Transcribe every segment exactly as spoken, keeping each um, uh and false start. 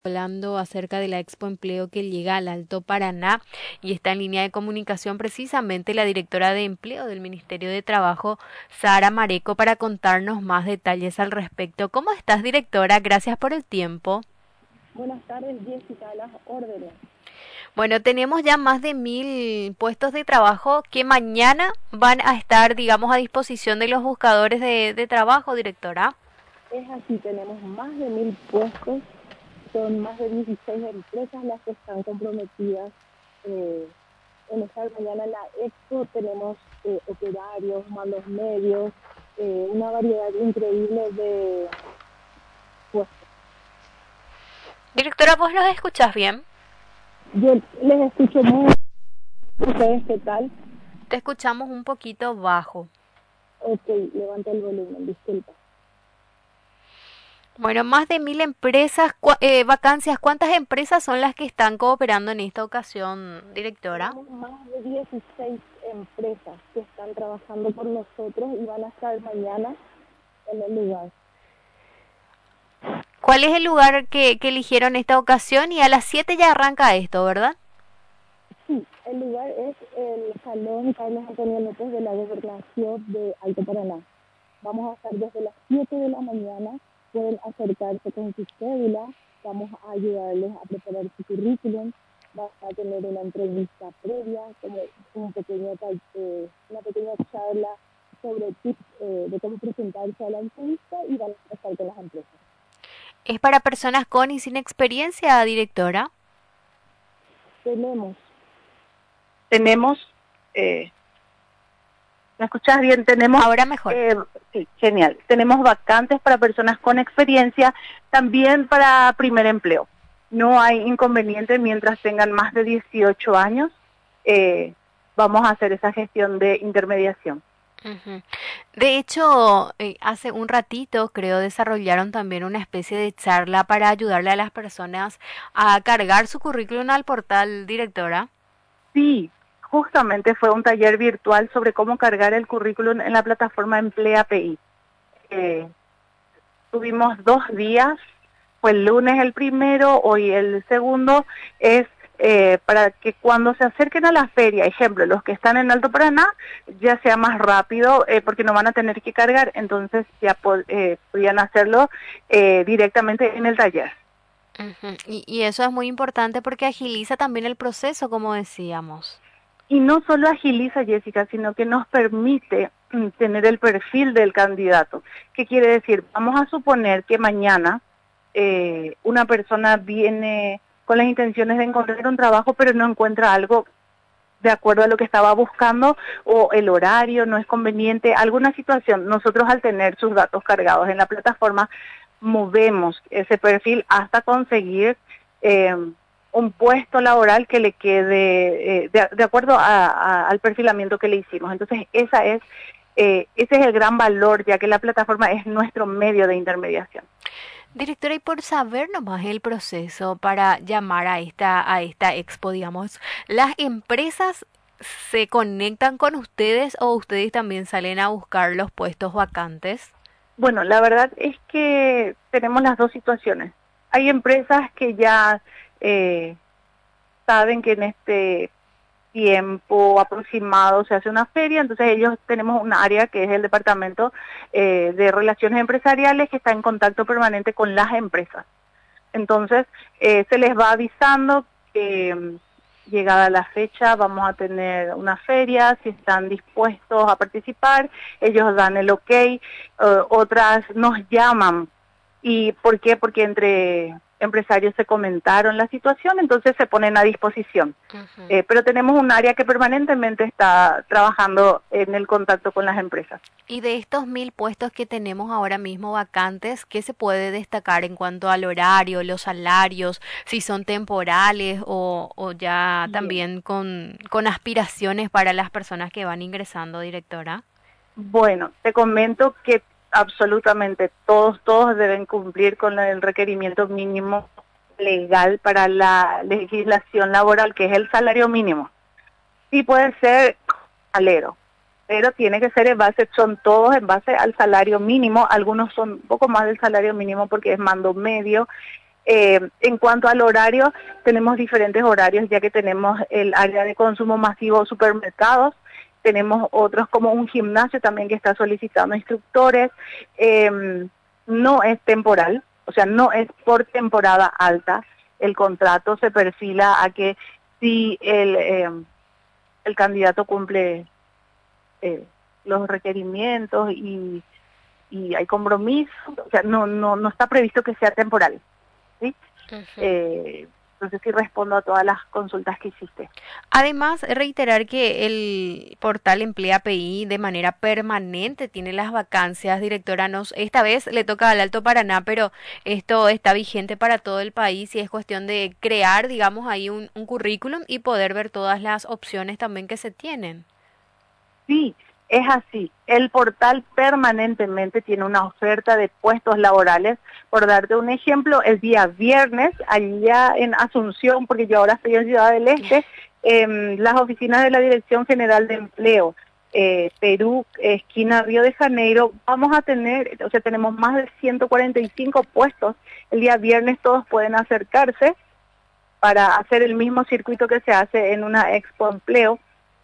Hablando acerca de la Expo Empleo que llega al Alto Paraná y está en línea de comunicación precisamente la directora de Empleo del Ministerio de Trabajo, Sara Mareco, para contarnos más detalles al respecto. ¿Cómo estás, directora? Gracias por el tiempo. Buenas tardes, Jessica, a las órdenes. Bueno, tenemos ya más de mil puestos de trabajo que mañana van a estar, digamos, a disposición de los buscadores de, de trabajo, directora. Es así, tenemos más de mil puestos, son más de dieciséis empresas las que están comprometidas eh, en estar mañana en la Expo. Tenemos eh, operarios, mandos medios, eh, una variedad increíble de puestos. Directora, ¿vos nos escuchás bien? Yo les escucho muy. ¿Ustedes qué tal? Te escuchamos un poquito bajo. Ok, levanta el volumen, disculpa. Bueno, más de mil empresas, cua- eh, vacancias. ¿Cuántas empresas son las que están cooperando en esta ocasión, directora? Tenemos más de dieciséis empresas que están trabajando por nosotros y van a estar mañana en el lugar. ¿Cuál es el lugar que, que eligieron esta ocasión? Y a las siete ya arranca esto, ¿verdad? Sí, el lugar es el Salón Carlos Antonio López de la Gobernación de Alto Paraná. Vamos a estar desde las siete de la mañana, pueden acercarse con su cédula, vamos a ayudarles a preparar su currículum, van a tener una entrevista previa, como un pequeño, eh, una pequeña charla sobre tips eh, de cómo presentarse a la entrevista y van a estar con las empresas. ¿Es para personas con y sin experiencia, directora? Tenemos tenemos, eh, ¿me escuchás bien? Tenemos, Ahora mejor. eh, sí, genial, tenemos vacantes para personas con experiencia, también para primer empleo. No hay inconveniente mientras tengan más de dieciocho años, eh, vamos a hacer esa gestión de intermediación. Ujú. De hecho, eh, hace un ratito creo desarrollaron también una especie de charla para ayudarle a las personas a cargar su currículum al portal, directora. Sí, justamente fue un taller virtual sobre cómo cargar el currículum en la plataforma Emplea P I. Eh, tuvimos dos días, fue el lunes el primero, hoy el segundo, es eh, para que cuando se acerquen a la feria, ejemplo, los que están en Alto Paraná, ya sea más rápido, eh, porque no van a tener que cargar, entonces ya po eh, podían hacerlo eh, directamente en el taller. Ujú. Y, y eso es muy importante porque agiliza también el proceso, como decíamos. Y no solo agiliza, Jessica, sino que nos permite mm, tener el perfil del candidato. ¿Qué quiere decir? Vamos a suponer que mañana eh, una persona viene con las intenciones de encontrar un trabajo, pero no encuentra algo de acuerdo a lo que estaba buscando, o el horario no es conveniente, alguna situación. Nosotros, al tener sus datos cargados en la plataforma, movemos ese perfil hasta conseguir eh, un puesto laboral que le quede eh, de, de acuerdo a, a, al perfilamiento que le hicimos. Entonces, esa es, eh, ese es el gran valor, ya que la plataforma es nuestro medio de intermediación. Directora, y por saber nomás el proceso para llamar a esta, a esta expo, digamos, ¿las empresas se conectan con ustedes o ustedes también salen a buscar los puestos vacantes? Bueno, la verdad es que tenemos las dos situaciones. Hay empresas que ya eh, saben que en este tiempo aproximado se hace una feria, entonces ellos tenemos un área que es el departamento eh, de relaciones empresariales, que está en contacto permanente con las empresas. Entonces eh, se les va avisando que mm, llegada la fecha vamos a tener una feria, si están dispuestos a participar, ellos dan el ok, eh, otras nos llaman. ¿Y por qué? Porque entre empresarios se comentaron la situación, entonces se ponen a disposición. Ujú. Eh, pero tenemos un área que permanentemente está trabajando en el contacto con las empresas. Y de estos mil puestos que tenemos ahora mismo vacantes, ¿qué se puede destacar en cuanto al horario, los salarios, si son temporales o, o ya Bien. también con, con aspiraciones para las personas que van ingresando, directora? Bueno, te comento que absolutamente todos, todos deben cumplir con el requerimiento mínimo legal para la legislación laboral, que es el salario mínimo. Sí puede ser alero, pero tiene que ser en base, son todos en base al salario mínimo, algunos son un poco más del salario mínimo porque es mando medio, Eh, en cuanto al horario, tenemos diferentes horarios, ya que tenemos el área de consumo masivo supermercados, tenemos otros como un gimnasio también que está solicitando instructores. Eh, no es temporal, o sea, no es por temporada alta. El contrato se perfila a que si el, eh, el candidato cumple eh, los requerimientos y, y hay compromiso, o sea, no, no, no está previsto que sea temporal, ¿sí? Uh-huh. eh, no sé si respondo a todas las consultas que hiciste. Además, reiterar que el portal Emplea P I de manera permanente tiene las vacancias. Directora, nos, esta vez le toca al Alto Paraná, pero esto está vigente para todo el país y es cuestión de crear, digamos, ahí un, un currículum y poder ver todas las opciones también que se tienen. Sí, es así. El portal permanentemente tiene una oferta de puestos laborales. Por darte un ejemplo, el día viernes, allá en Asunción, porque yo ahora estoy en Ciudad del Este, eh, las oficinas de la Dirección General de Empleo, eh, Perú, esquina Río de Janeiro, vamos a tener, o sea, tenemos más de ciento cuarenta y cinco puestos. El día viernes todos pueden acercarse para hacer el mismo circuito que se hace en una Expo Empleo.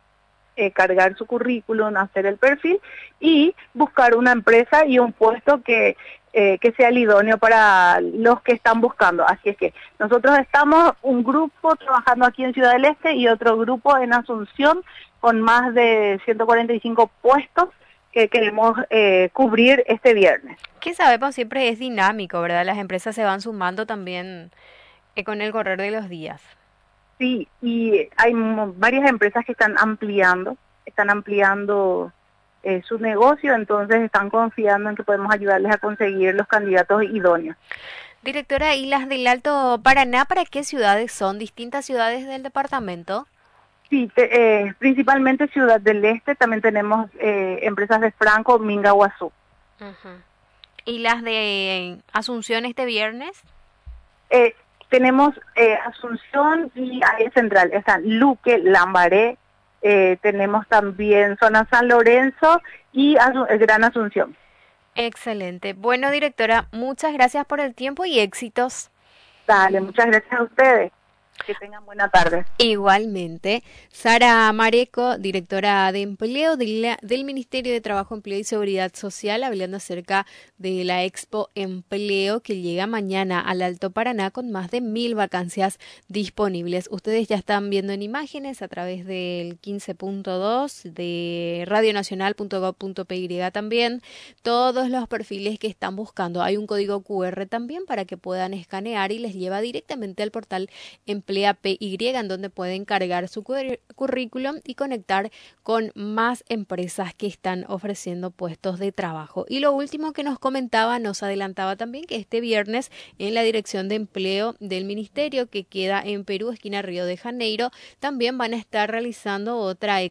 Eh, cargar su currículum, hacer el perfil y buscar una empresa y un puesto que, eh, que sea el idóneo para los que están buscando. Así es que nosotros estamos un grupo trabajando aquí en Ciudad del Este y otro grupo en Asunción con más de ciento cuarenta y cinco puestos que queremos eh, cubrir este viernes. Que sabemos siempre es dinámico, ¿verdad? Las empresas se van sumando también eh, con el correr de los días. Sí, y hay varias empresas que están ampliando, están ampliando eh, su negocio, entonces están confiando en que podemos ayudarles a conseguir los candidatos idóneos. Directora, ¿y las del Alto Paraná para qué ciudades son? ¿Distintas ciudades del departamento? Sí, te, eh, principalmente Ciudad del Este, también tenemos eh, empresas de Franco, Mingaguazú. Uh-huh. ¿Y las de Asunción este viernes? Eh, Tenemos eh, Asunción y área central, están Luque, Lambaré, eh, tenemos también zona San Lorenzo y Asu Gran Asunción. Excelente. Bueno, directora, muchas gracias por el tiempo y éxitos. Dale, muchas gracias a ustedes. Que tengan buena tarde. Igualmente, Sara Mareco, directora de empleo de la, del Ministerio de Trabajo, Empleo y Seguridad Social, hablando acerca de la Expo Empleo que llega mañana al Alto Paraná con más de mil vacancias disponibles. Ustedes ya están viendo en imágenes a través del quince punto dos de radionacional punto gob punto pe y también todos los perfiles que están buscando. Hay un código cu erre también para que puedan escanear y les lleva directamente al portal Empleo Emplea P Y, en donde pueden cargar su currículum y conectar con más empresas que están ofreciendo puestos de trabajo. Y lo último que nos comentaba, nos adelantaba también que este viernes en la Dirección de Empleo del Ministerio, que queda en Perú, esquina Río de Janeiro, también van a estar realizando otra